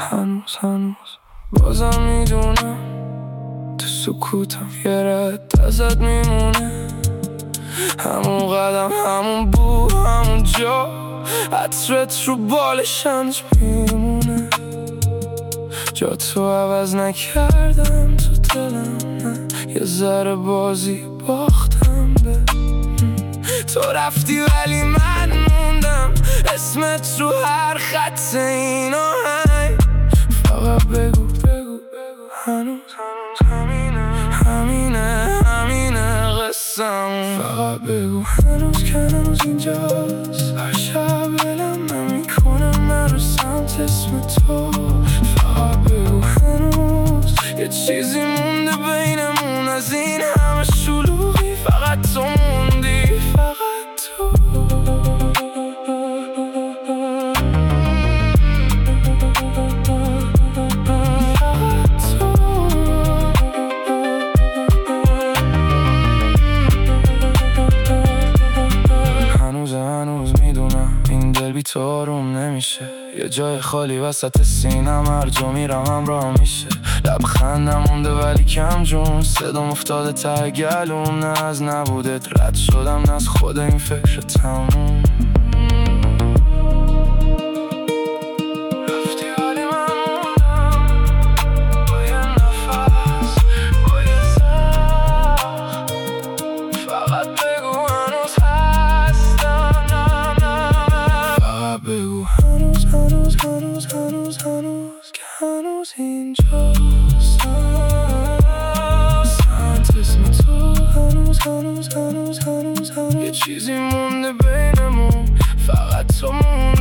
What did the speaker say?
هنوز بازم میدونم تو سکوتم یه رد ازت میمونه. همون قدم، همون بو، همون جا، عطرت رو بالشنج میمونه. جا تو عوض نکردم تو دلم، نه یه ذره بازی باختم به تو. رفتی ولی من موندم، اسمت رو هر خط این آهنگ. فقط بگو هنوز همینه قصه‌مون. فقط بگو هنوز که هنوز اینجاست. هر شب دلم نمیکنه من رو سمت اسم تو. فقط بگو هنوز یه چیزی مونده بینمون از این همه شلوغی. فقط تو موندی، فقط تو. هنوز میدونم این دل بی تو آروم نمیشه. یه جای خالی وسط سینم، هر جا میرم همراه میشه. لبخندم مونده ولی کم جون، صدام افتاده ته گلوم. نه از نبودت رد شدم، نه از خود این فکر تموم. رفتی ولی من موندم با یه نفس، با یه زخم. فقط بگو هنوز هستم، فقط بگو هنوز که هنوز اینجاست. سمت اسم تو هنوز یه چیزی مونده بینمون. فقط تو مونده.